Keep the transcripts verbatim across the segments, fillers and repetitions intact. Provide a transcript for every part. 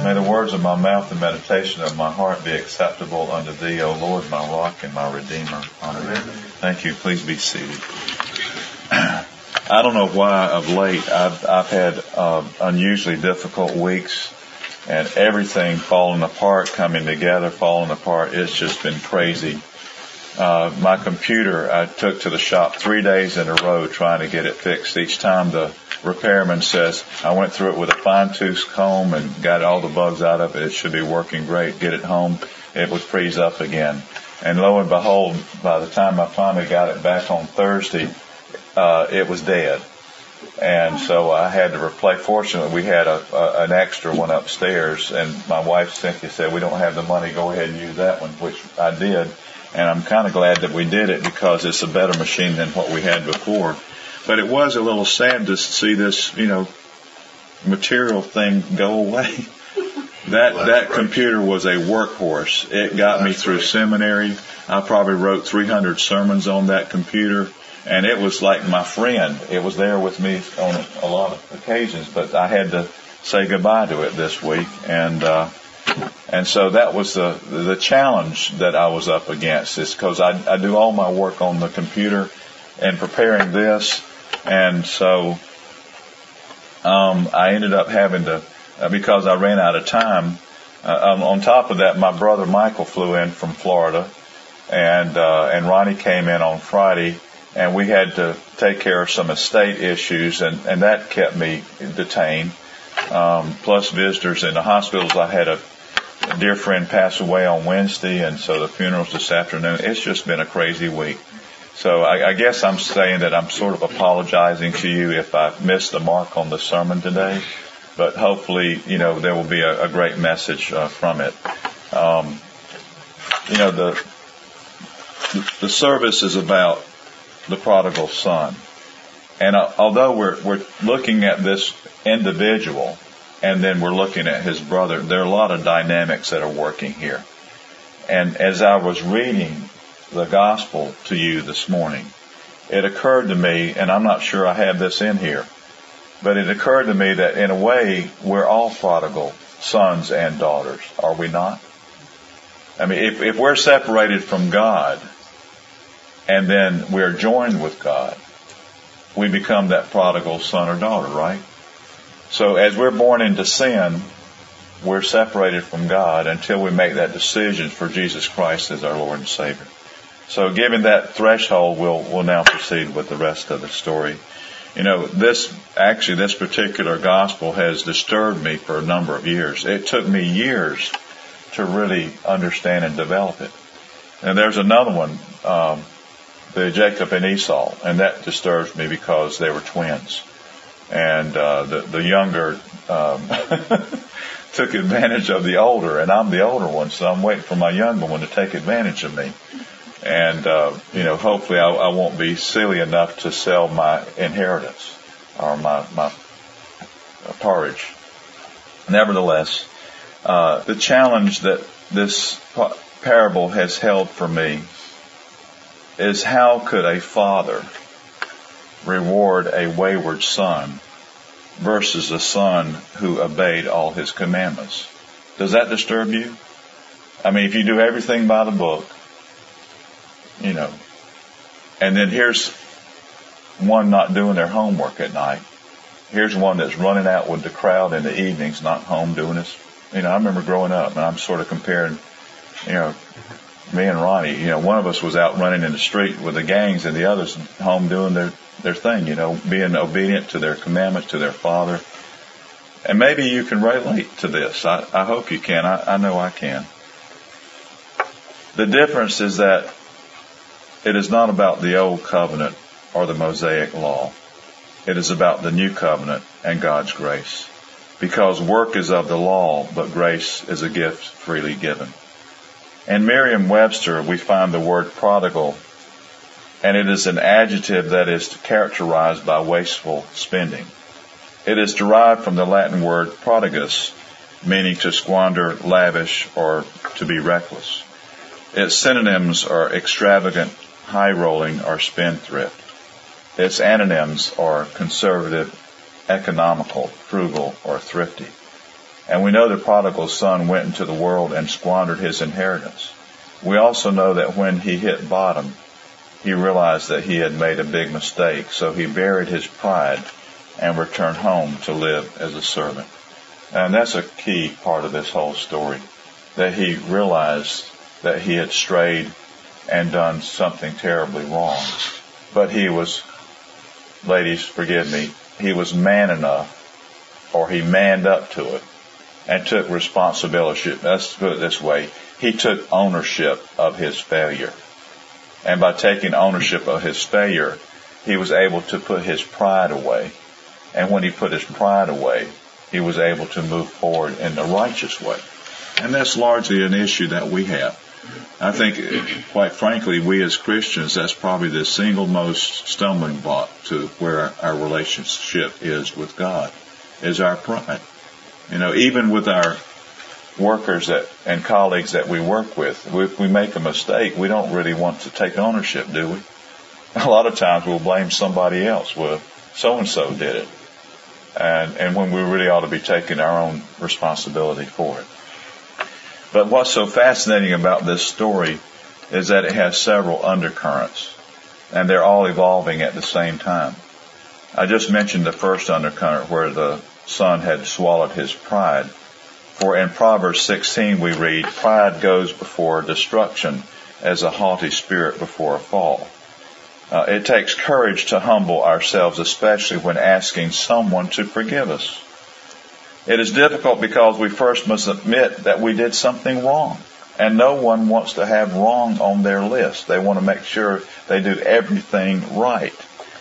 May the words of my mouth and meditation of my heart be acceptable unto thee, O Lord, my rock and my redeemer. Amen. Amen. Thank you. Please be seated. I don't know why of late I've, I've had uh, unusually difficult weeks, and everything falling apart, coming together, falling apart. It's just been crazy. Uh, my computer, I took to the shop three days in a row trying to get it fixed. Each time the repairman says, I went through it with a fine-tooth comb and got all the bugs out of it. It should be working great. Get it home. It would freeze up again. And lo and behold, by the time I finally got it back on Thursday, uh, it was dead. And so I had to replace. Fortunately, we had a, a, an extra one upstairs, and my wife Cynthia said, we don't have the money. Go ahead and use that one, which I did. And I'm kind of glad that we did it because it's a better machine than what we had before. But it was a little sad to see this, you know, material thing go away. That that computer was a workhorse. It got me through seminary. I probably wrote three hundred sermons on that computer, and it was like my friend. It was there with me on a lot of occasions, but I had to say goodbye to it this week, and uh And so that was the the challenge that I was up against, is because I, I do all my work on the computer and preparing this, and so um, I ended up having to, uh, because I ran out of time. Uh, um, on top of that, my brother Michael flew in from Florida, and uh, and Ronnie came in on Friday, and we had to take care of some estate issues, and, and that kept me detained. Um, plus visitors in the hospitals. I had a A dear friend passed away on Wednesday, and so the funeral's this afternoon. It's just been a crazy week. So I, I guess I'm saying that I'm sort of apologizing to you if I missed the mark on the sermon today, but hopefully, you know, there will be a, a great message uh, from it. Um, you know, the the service is about the prodigal son, and uh, although we're we're looking at this individual, and then we're looking at his brother, there are a lot of dynamics that are working here. And as I was reading the gospel to you this morning, it occurred to me, and I'm not sure I have this in here, but it occurred to me that in a way, we're all prodigal sons and daughters, are we not? I mean, if, if we're separated from God, and then we're joined with God, we become that prodigal son or daughter, right? So as we're born into sin, we're separated from God until we make that decision for Jesus Christ as our Lord and Savior. So given that threshold, we'll, we'll now proceed with the rest of the story. You know, this, actually this particular gospel has disturbed me for a number of years. It took me years to really understand and develop it. And there's another one, um, the Jacob and Esau, and that disturbs me because they were twins. And uh, the, the younger um, took advantage of the older, and I'm the older one, so I'm waiting for my younger one to take advantage of me. And, uh, you know, hopefully I, I won't be silly enough to sell my inheritance or my, my porridge. Nevertheless, uh, the challenge that this parable has held for me is how could a father reward a wayward son versus a son who obeyed all his commandments? Does that disturb you? I mean, if you do everything by the book, you know, and then here's one not doing their homework at night. Here's one that's running out with the crowd in the evenings, not home doing his, you know, I remember growing up, and I'm sort of comparing, you know, me and Ronnie, you know, one of us was out running in the street with the gangs, and the others home doing their, their thing, you know, being obedient to their commandments, to their father. And maybe you can relate to this. I, I hope you can. I, I know I can. The difference is that it is not about the old covenant or the Mosaic law. It is about the new covenant and God's grace. Because work is of the law, but grace is a gift freely given. In Merriam-Webster, we find the word prodigal, and it is an adjective that is characterized by wasteful spending. It is derived from the Latin word prodigus, meaning to squander, lavish, or to be reckless. Its synonyms are extravagant, high-rolling, or spendthrift. Its antonyms are conservative, economical, frugal, or thrifty. And we know the prodigal son went into the world and squandered his inheritance. We also know that when he hit bottom, he realized that he had made a big mistake, so he buried his pride and returned home to live as a servant. And that's a key part of this whole story, that he realized that he had strayed and done something terribly wrong. But he was, ladies, forgive me, he was man enough, or he manned up to it and took responsibility. Let's put it this way. He took ownership of his failure. And by taking ownership of his failure, he was able to put his pride away. And when he put his pride away, he was able to move forward in the righteous way. And that's largely an issue that we have. I think, quite frankly, we as Christians, that's probably the single most stumbling block to where our relationship is with God, is our pride. You know, even with our workers that and colleagues that we work with, if we make a mistake, we don't really want to take ownership, do we? A lot of times we'll blame somebody else. Well, so-and-so did it. And, and when we really ought to be taking our own responsibility for it. But what's so fascinating about this story is that it has several undercurrents, and they're all evolving at the same time. I just mentioned the first undercurrent where the son had swallowed his pride. For in Proverbs sixteen we read, pride goes before destruction as a haughty spirit before a fall. Uh, it takes courage to humble ourselves, especially when asking someone to forgive us. It is difficult because we first must admit that we did something wrong. And no one wants to have wrong on their list. They want to make sure they do everything right.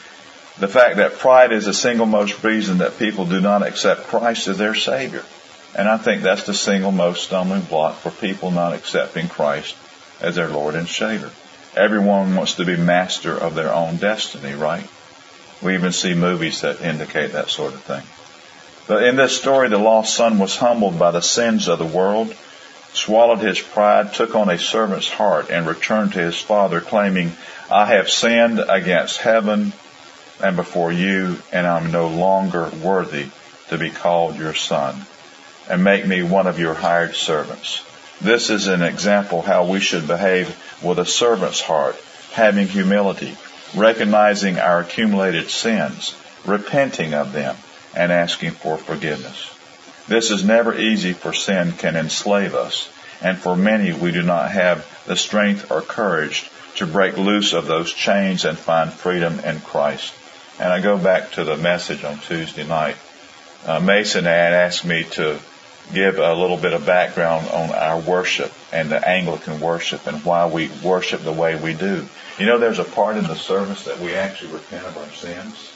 The fact that pride is the single most reason that people do not accept Christ as their Savior. And I think that's the single most stumbling block for people not accepting Christ as their Lord and Savior. Everyone wants to be master of their own destiny, right? We even see movies that indicate that sort of thing. But in this story, the lost son was humbled by the sins of the world, swallowed his pride, took on a servant's heart, and returned to his father, claiming, I have sinned against heaven and before you, and I'm no longer worthy to be called your son, and make me one of your hired servants. This is an example how we should behave with a servant's heart, having humility, recognizing our accumulated sins, repenting of them, and asking for forgiveness. This is never easy, for sin can enslave us, and for many we do not have the strength or courage to break loose of those chains and find freedom in Christ. And I go back to the message on Tuesday night. Uh, Mason had asked me to give a little bit of background on our worship and the Anglican worship and why we worship the way we do. You know, there's a part in the service that we actually repent of our sins.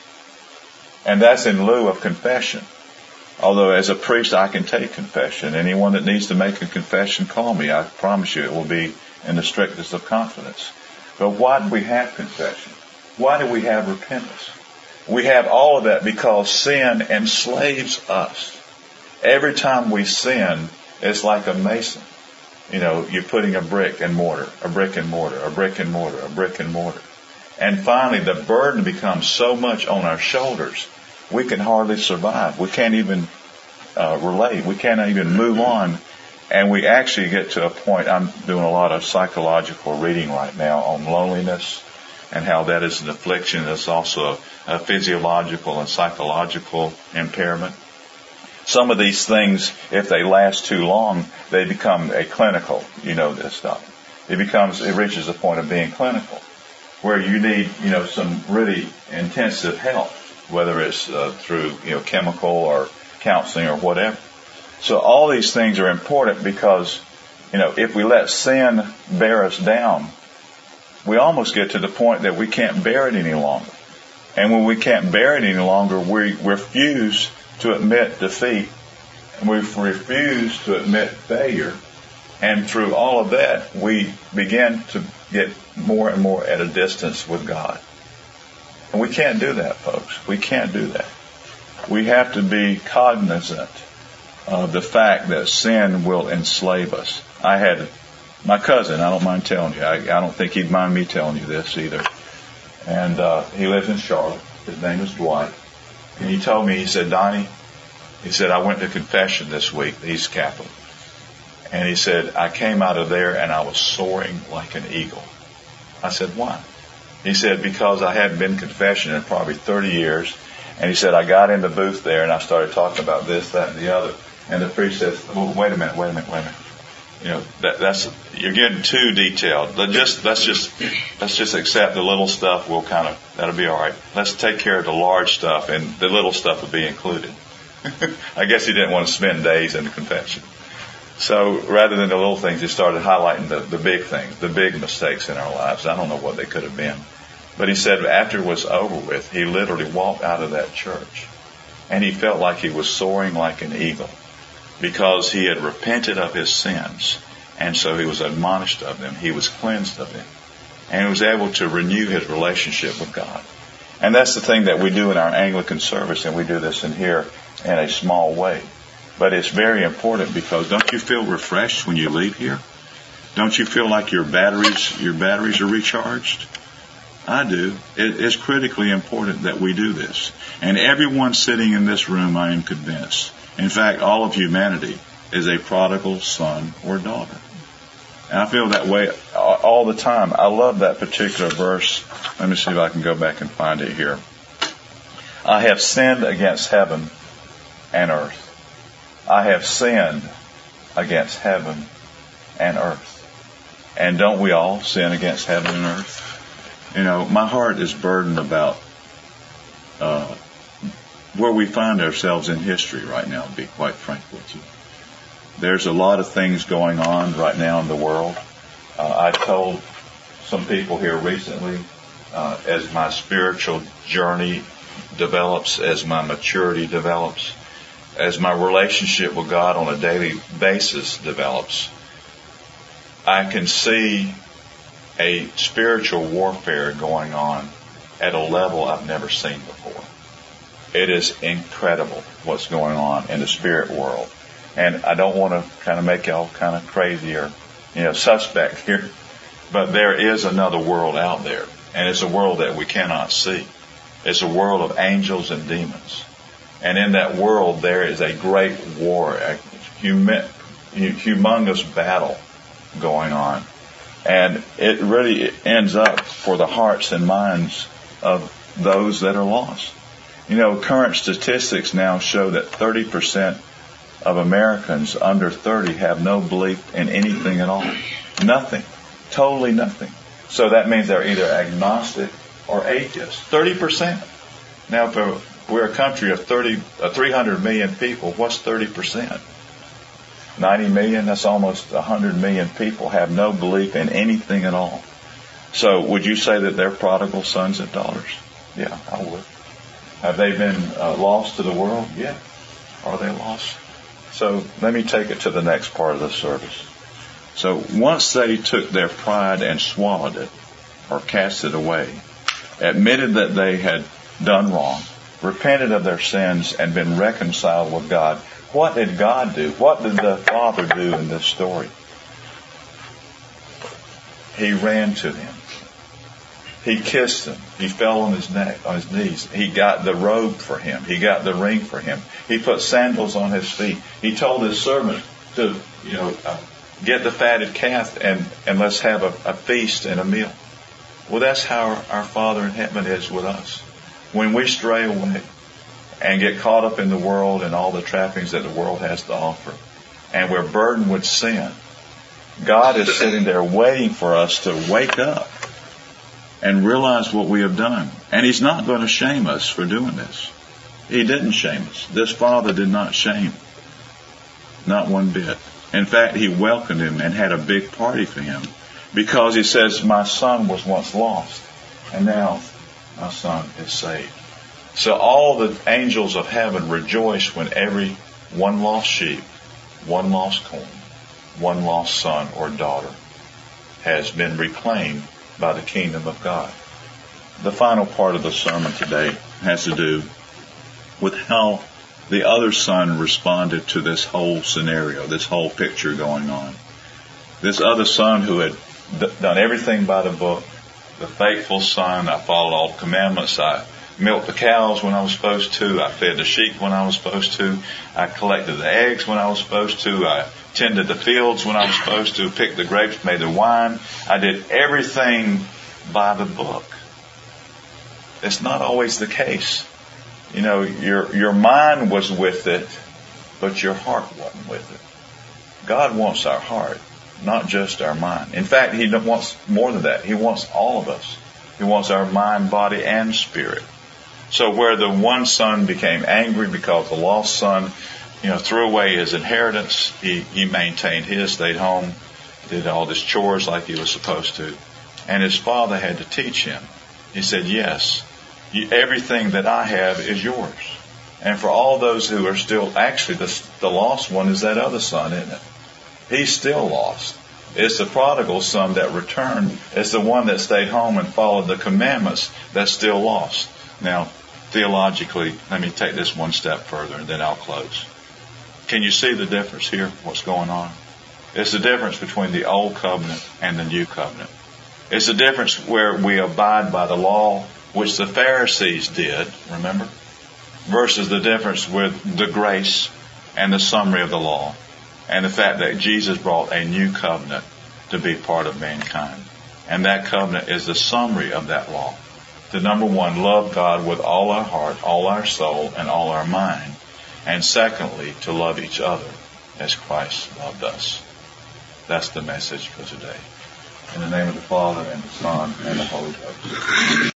And that's in lieu of confession. Although as a priest I can take confession. Anyone that needs to make a confession, call me. I promise you it will be in the strictest of confidence. But why do we have confession? Why do we have repentance? We have all of that because sin enslaves us. Every time we sin, it's like a mason. You know, you're putting a brick and mortar, a brick and mortar, a brick and mortar, a brick and mortar. And finally, the burden becomes so much on our shoulders, we can hardly survive. We can't even uh, relate. We can't even move on. And we actually get to a point, I'm doing a lot of psychological reading right now on loneliness and how that is an affliction. It's also a physiological and psychological impairment. Some of these things, if they last too long, they become a clinical, you know this stuff. It becomes, it reaches a point of being clinical, where you need, you know, some really intensive help, whether it's uh, through, you know, chemical or counseling or whatever. So all these things are important because, you know, if we let sin bear us down, we almost get to the point that we can't bear it any longer. And when we can't bear it any longer, we refuse to admit defeat, and we refuse to admit failure. And through all of that, we begin to get more and more at a distance with God. And we can't do that, folks. We can't do that. We have to be cognizant of the fact that sin will enslave us. I had my cousin, I don't mind telling you, I, I don't think he'd mind me telling you this either. And uh, he lives in Charlotte. His name is Dwight. And he told me, he said, Donnie, He said, I went to confession this week. He's Catholic. And he said, I came out of there and I was soaring like an eagle. I said, why? He said, because I hadn't been to confession in probably thirty years. And he said, I got in the booth there and I started talking about this, that, and the other. And the priest says, well, wait a minute, wait a minute, wait a minute. You know, that, that's, you're getting too detailed. Let just, let's just, let's just accept the little stuff. We'll kind of, that'll be all right. Let's take care of the large stuff, and the little stuff will be included. I guess he didn't want to spend days in the confession. So rather than the little things, he started highlighting the, the big things, the big mistakes in our lives. I don't know what they could have been. But he said after it was over with, he literally walked out of that church, and he felt like he was soaring like an eagle, because he had repented of his sins, and so he was admonished of them. He was cleansed of them, and he was able to renew his relationship with God. And that's the thing that we do in our Anglican service, and we do this in here in a small way. But it's very important, because don't you feel refreshed when you leave here? Don't you feel like your batteries, your batteries are recharged? I do. It is critically important that we do this. And everyone sitting in this room, I am convinced, in fact, all of humanity is a prodigal son or daughter. And I feel that way all the time. I love that particular verse. Let me see if I can go back and find it here. I have sinned against heaven and earth. I have sinned against heaven and earth. And don't we all sin against heaven and earth? You know, my heart is burdened about uh, where we find ourselves in history right now, to be quite frank with you. There's a lot of things going on right now in the world. Uh, I told some people here recently, uh, as my spiritual journey develops, as my maturity develops, as my relationship with God on a daily basis develops, I can see a spiritual warfare going on at a level I've never seen before. It is incredible what's going on in the spirit world. And I don't want to kind of make y'all kind of crazy or, you know, suspect here, but there is another world out there, and it's a world that we cannot see. It's a world of angels and demons. And in that world there is a great war, a hum- humongous battle going on. And it really ends up for the hearts and minds of those that are lost. You know, current statistics now show that thirty percent of Americans under thirty have no belief in anything at all. Nothing. Totally nothing. So that means they're either agnostic or atheist. thirty percent. Now, if we're a country of thirty, uh, three hundred million people, what's thirty percent? ninety million, that's almost one hundred million people have no belief in anything at all. So would you say that they're prodigal sons and daughters? Yeah, I would. Have they been uh, lost to the world? Yeah. Are they lost? So let me take it to the next part of the service. So once they took their pride and swallowed it, or cast it away, admitted that they had done wrong, repented of their sins, and been reconciled with God, what did God do? What did the Father do in this story? He ran to him. He kissed him. He fell on his neck, on his knees. He got the robe for him. He got the ring for him. He put sandals on his feet. He told his servant to, you know, uh, get the fatted calf and, and let's have a, a feast and a meal. Well, that's how our, our Father in heaven is with us. When we stray away and get caught up in the world and all the trappings that the world has to offer, and we're burdened with sin, God is sitting there waiting for us to wake up and realize what we have done. And He's not going to shame us for doing this. He didn't shame us. This Father did not shame. Not one bit. In fact, He welcomed him and had a big party for him, because He says, my son was once lost, and now my son is saved. So all the angels of heaven rejoice when every one lost sheep, one lost coin, one lost son or daughter has been reclaimed by the kingdom of God. The final part of the sermon today has to do with how the other son responded to this whole scenario, this whole picture going on. This other son who had d- done everything by the book, the faithful son, I followed all the commandments, I milked the cows when I was supposed to. I fed the sheep when I was supposed to. I collected the eggs when I was supposed to. I tended the fields when I was supposed to. Picked the grapes, made the wine. I did everything by the book. It's not always the case. You know, your your mind was with it, but your heart wasn't with it. God wants our heart, not just our mind. In fact, He wants more than that. He wants all of us. He wants our mind, body, and spirit. So where the one son became angry because the lost son, you know, threw away his inheritance, he, he maintained his, stayed home, did all his chores like he was supposed to. And his father had to teach him. He said, yes, you, everything that I have is yours. And for all those who are still, actually the, the lost one is that other son, isn't it? He's still lost. It's the prodigal son that returned. It's the one that stayed home and followed the commandments that's still lost. Now, theologically, let me take this one step further and then I'll close. Can you see the difference here? What's going on? It's the difference between the old covenant and the new covenant. It's the difference where we abide by the law, which the Pharisees did, remember? Versus the difference with the grace and the summary of the law. And the fact that Jesus brought a new covenant to be part of mankind. And that covenant is the summary of that law. To number one, love God with all our heart, all our soul, and all our mind. And secondly, to love each other as Christ loved us. That's the message for today. In the name of the Father, and the Son, and the Holy Ghost.